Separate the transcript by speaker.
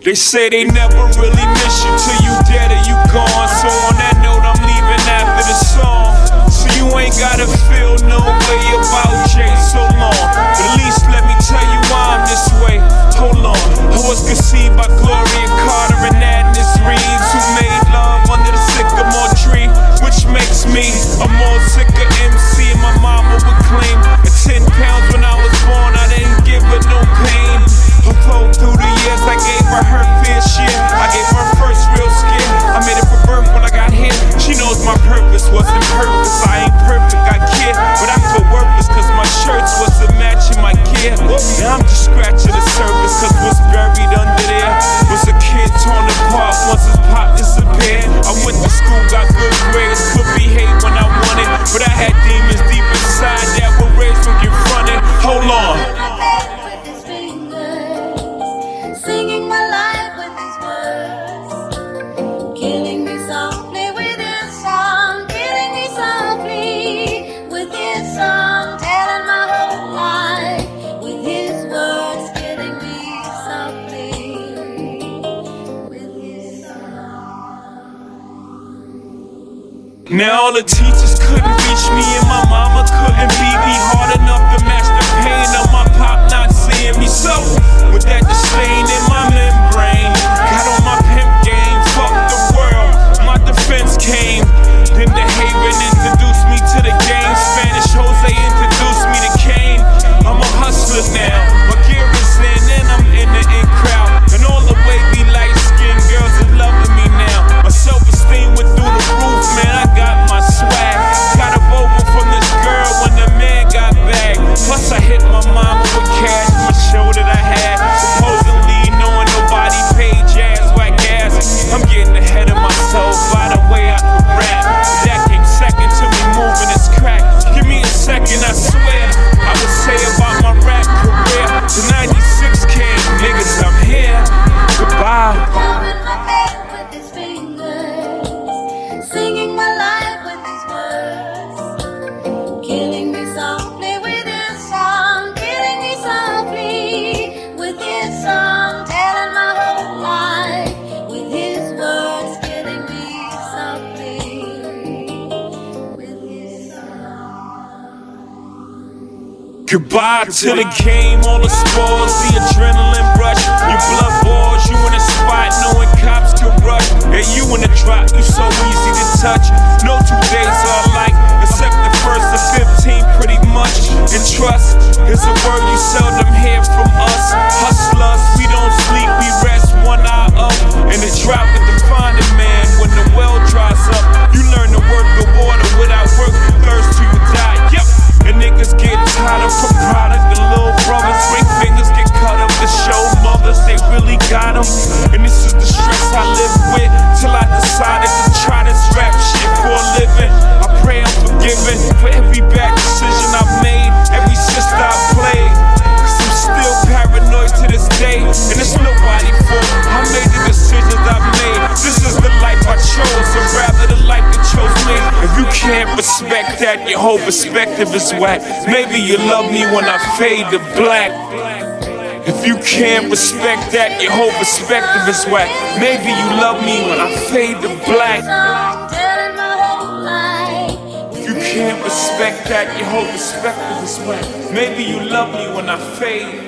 Speaker 1: They say they never really miss you till you dead or you gone. So on that note, I'm leaving after the song. So you ain't gotta feel no way about Jay so long. But at least let me tell you why I'm this way. Hold on, I was conceived by Gloria Carter and Agnes Reeves, who made love under the sycamore tree, which makes me a more sicker MC. And my mama would claim at 10 pounds when I was born, I didn't give her no pain. Although through the years I gave her fair share, I gave her first real scare. I made it for birth when I got here. She knows my purpose wasn't purpose. I ain't perfect, I care, but I feel worthless cause my shirts wasn't matching my gear. Now I'm just scratching the surface cause what's buried under there was a kid torn apart once his pop disappeared. I went to school, got good grades, could behave when I wanted, but I had demons deep inside that were raised from confronted. Hold on.
Speaker 2: Singing my life with his words, killing me softly with his song, killing me softly with his song, telling my whole life with his words, killing me softly with his song.
Speaker 1: Now all the teachers couldn't reach me and my mama couldn't beat me hard enough to match the pain of my pop not seeing me. So with that disdain in my membrane, got on my pimp game, fuck the world, my defense came. Then the Haven introduced me to the game, Spanish Jose introduced me to Kane. I'm a hustler now, my gear is in and I'm in the in crowd, and all the wavy light-skinned girls is loving me now. My self-esteem went through the roof, man, I got my swag. Got a vocal from this girl when the man got back. Plus I hit my mama with cash, my show that I had. Supposedly knowing nobody paid jazz, whack ass. I'm getting ahead of myself by the way I could rap. That came second to me moving this crack. Give me a second, I swear. I would say about my rap career. The 96 came, niggas, I'm here. Goodbye.
Speaker 2: Covering my back with his fingers, singing my life with his words, killing me softly with his song, killing me softly with his song, telling my whole life with his words, killing me softly with his song.
Speaker 1: Goodbye to the game, all the spores, the adrenaline rush. Your blood boils, you in a spot knowing cops can rush. And you in the drop, you so easy to touch. No 2 days are alike, except the first of 15 pretty much. And trust is a word you seldom hear from us. Hustlers, we don't sleep, we rest one eye up. And the drought can define a man when the well dries up. You learn to work the water without work, you thirst till you die. Yep. And niggas get tired of a product. The little brothers, ring fingers get cut up to show mothers they really got them. And this is the stress I live with till I decided to try this rap shit for a living. I pray I'm forgiven for every bad decision I've made, every sister I played. Cause I'm still paranoid to this day, and it's nobody's fault. I made the decisions I've made. This is the life I chose, or rather the life that chose me. If you can't respect that, your whole perspective is whack. Maybe you love me when I fade to black. If you can't respect that, your whole perspective is whack. Maybe you love me when I fade to black.
Speaker 2: Telling my whole life.
Speaker 1: If you can't respect that, your whole perspective is whack. Maybe you love me when I fade